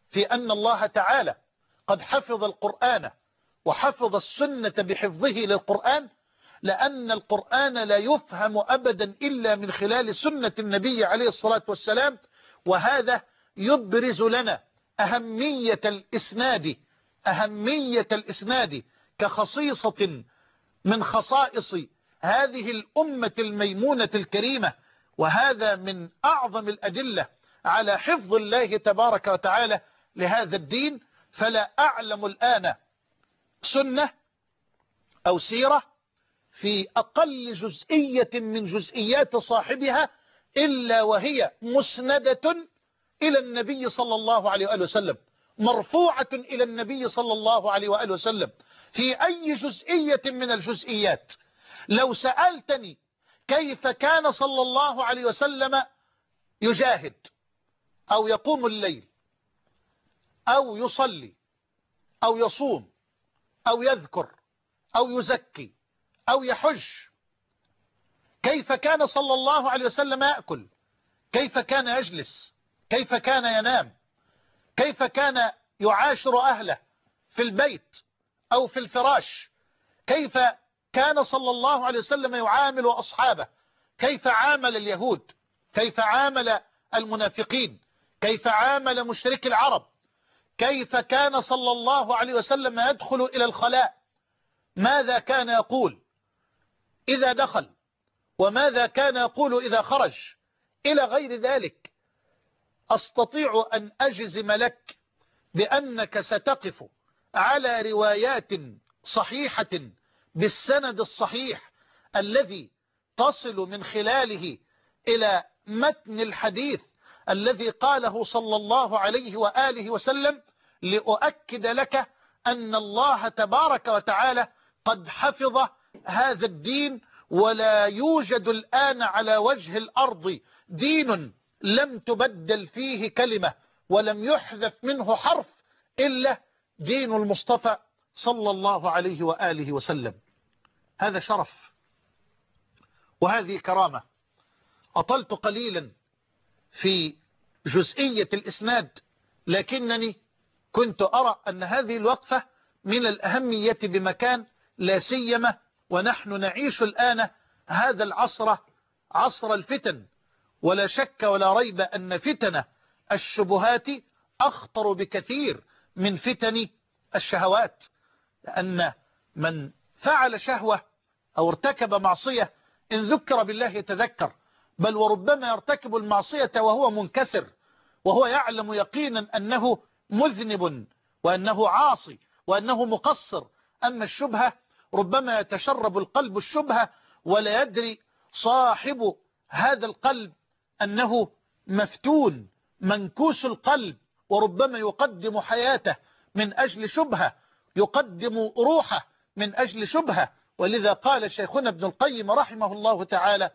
في أن الله تعالى قد حفظ القرآن وحفظ السنة بحفظه للقرآن، لأن القرآن لا يفهم أبدا إلا من خلال سنة النبي عليه الصلاة والسلام. وهذا يبرز لنا أهمية الإسناد أهمية الإسناد كخصيصة من خصائص هذه الأمة الميمونة الكريمة. وهذا من أعظم الأدلة على حفظ الله تبارك وتعالى لهذا الدين. فلا أعلم الآن سنة أو سيرة في أقل جزئية من جزئيات صاحبها إلا وهي مسندة إلى النبي صلى الله عليه وآله وسلم، مرفوعة إلى النبي صلى الله عليه وآله وسلم في أي جزئية من الجزئيات. لو سألتني كيف كان صلى الله عليه وسلم يجاهد أو يقوم الليل أو يصلي أو يصوم أو يذكر أو يزكي أو يحج، كيف كان صلى الله عليه وسلم يأكل، كيف كان يجلس، كيف كان ينام، كيف كان يعاشر أهله في البيت أو في الفراش، كيف كان صلى الله عليه وسلم يعامل أصحابه، كيف عامل اليهود، كيف عامل المنافقين، كيف عامل مشرك العرب، كيف كان صلى الله عليه وسلم يدخل إلى الخلاء، ماذا كان يقول إذا دخل، وماذا كان يقول إذا خرج، إلى غير ذلك. أستطيع أن أجزم لك بأنك ستقف على روايات صحيحة بالسند الصحيح الذي تصل من خلاله إلى متن الحديث الذي قاله صلى الله عليه وآله وسلم، لأؤكد لك أن الله تبارك وتعالى قد حفظ هذا الدين. ولا يوجد الآن على وجه الأرض دين لم تبدل فيه كلمة ولم يحذف منه حرف إلا دين المصطفى صلى الله عليه وآله وسلم. هذا شرف وهذه كرامة. أطلت قليلا في جزئية الإسناد، لكنني كنت أرى أن هذه الوقفة من الأهمية بمكان، لا سيما ونحن نعيش الآن هذا العصر، عصر الفتن. ولا شك ولا ريب أن فتن الشبهات أخطر بكثير من فتن الشهوات، لأن من فعل شهوة أو ارتكب معصية إن ذكر بالله تذكر، بل وربما يرتكب المعصية وهو منكسر، وهو يعلم يقينا أنه مذنب وأنه عاصي وأنه مقصر. أما الشبهة ربما يتشرب القلب الشبهة ولا يدري صاحب هذا القلب أنه مفتون منكوس القلب، وربما يقدم حياته من أجل شبهة، يقدم روحه من أجل شبهة. ولذا قال شيخنا ابن القيم رحمه الله تعالى: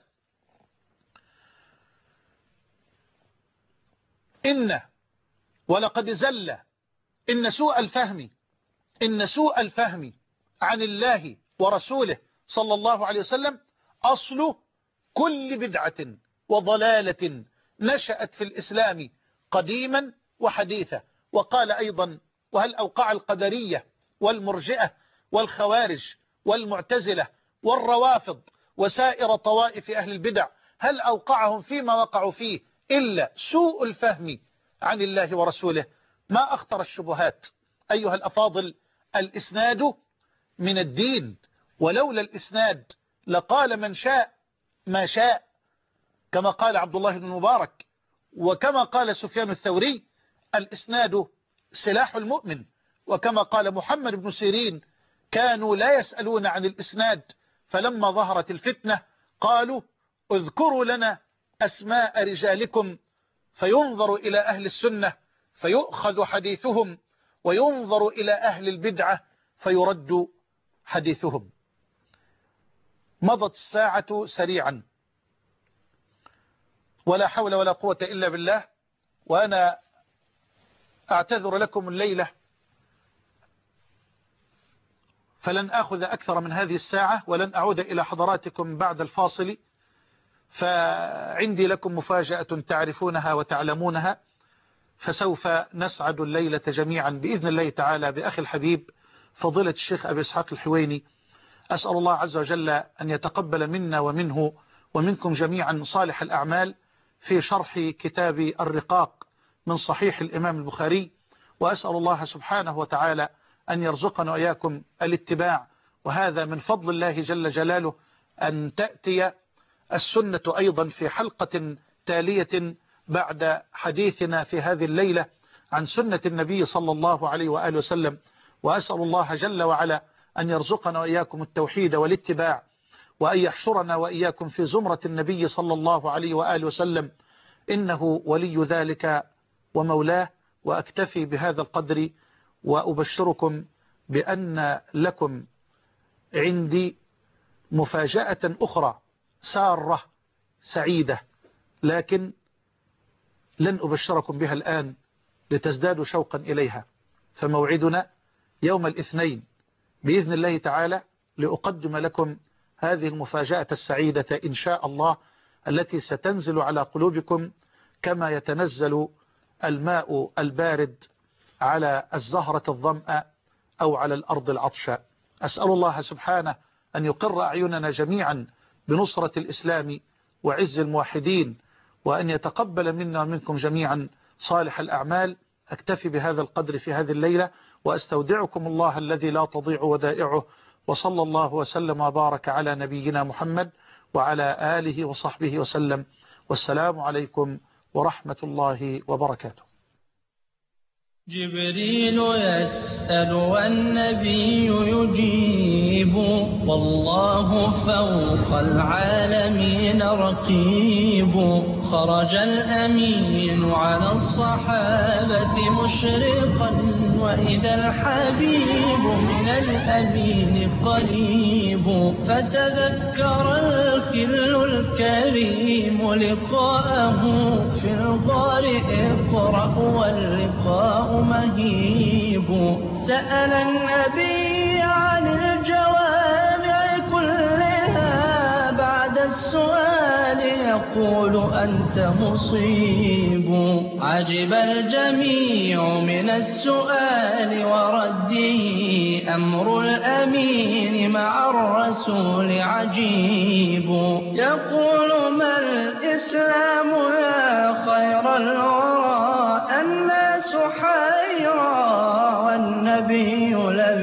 إن ولقد زل إن سوء الفهم إن سوء الفهم عن الله ورسوله صلى الله عليه وسلم أصل كل بدعة وضلالة نشأت في الإسلام قديما وحديثا. وقال أيضا: وهل أوقع القدرية والمرجئة والخوارج والمعتزلة والروافض وسائر طوائف أهل البدع، هل أوقعهم فيما وقعوا فيه إلا سوء الفهم عن الله ورسوله؟ ما أخطر الشبهات أيها الأفاضل. الإسناد من الدين، ولولا الإسناد لقال من شاء ما شاء، كما قال عبد الله بن مبارك وكما قال سفيان الثوري: الإسناد سلاح المؤمن. وكما قال محمد بن سيرين: كانوا لا يسألون عن الإسناد، فلما ظهرت الفتنة قالوا: اذكروا لنا أسماء رجالكم، فينظر إلى أهل السنة فيؤخذ حديثهم، وينظر إلى أهل البدعة فيرد حديثهم. مضت الساعة سريعا، ولا حول ولا قوة إلا بالله. وأنا أعتذر لكم الليلة، فلن أخذ أكثر من هذه الساعة، ولن أعود إلى حضراتكم بعد الفاصل، فعندي لكم مفاجأة تعرفونها وتعلمونها. فسوف نسعد الليلة جميعا بإذن الله تعالى بأخي الحبيب فضيلة الشيخ أبي إسحاق الحويني. أسأل الله عز وجل أن يتقبل منا ومنه ومنكم جميعا صالح الأعمال في شرح كتاب الرقاق من صحيح الإمام البخاري، وأسأل الله سبحانه وتعالى أن يرزقنا وإياكم الاتباع، وهذا من فضل الله جل جلاله أن تأتي السنة أيضا في حلقة تالية بعد حديثنا في هذه الليلة عن سنة النبي صلى الله عليه وآله وسلم. وأسأل الله جل وعلا أن يرزقنا وإياكم التوحيد والاتباع، وأن يحشرنا وإياكم في زمرة النبي صلى الله عليه وآله وسلم، إنه ولي ذلك ومولاه. وأكتفي بهذا القدر، وأبشركم بأن لكم عندي مفاجأة أخرى سارة سعيدة، لكن لن أبشركم بها الآن لتزدادوا شوقا إليها. فموعدنا يوم الاثنين بإذن الله تعالى لأقدم لكم هذه المفاجأة السعيدة إن شاء الله، التي ستنزل على قلوبكم كما يتنزل الماء البارد على الزهرة الظمأ أو على الأرض العطشة. أسأل الله سبحانه أن يقر أعيننا جميعا بنصرة الإسلام وعز الموحدين، وأن يتقبل منا ومنكم جميعا صالح الأعمال. أكتفي بهذا القدر في هذه الليلة، وأستودعكم الله الذي لا تضيع ودائعه، وصلى الله وسلم وبارك على نبينا محمد وعلى آله وصحبه وسلم، والسلام عليكم ورحمة الله وبركاته. جبريل يسأل والنبي يجيب، والله فوق العالمين رقيب. خرج الأمين على الصحابة مشرقا، وإذا الحبيب من الأمين قريب. فتذكر الخل الكريم لقاءه في الغار، اقرأ واللقاء مهيب. سأل النبي عن الجوامع كلها، بعد السؤال يقول أنت مصيب. عجب الجميع من السؤال ورده، أمر الأمين مع الرسول عجيب. يقول ما الإسلام يا خير الورى، الناس حيرى والنبي لا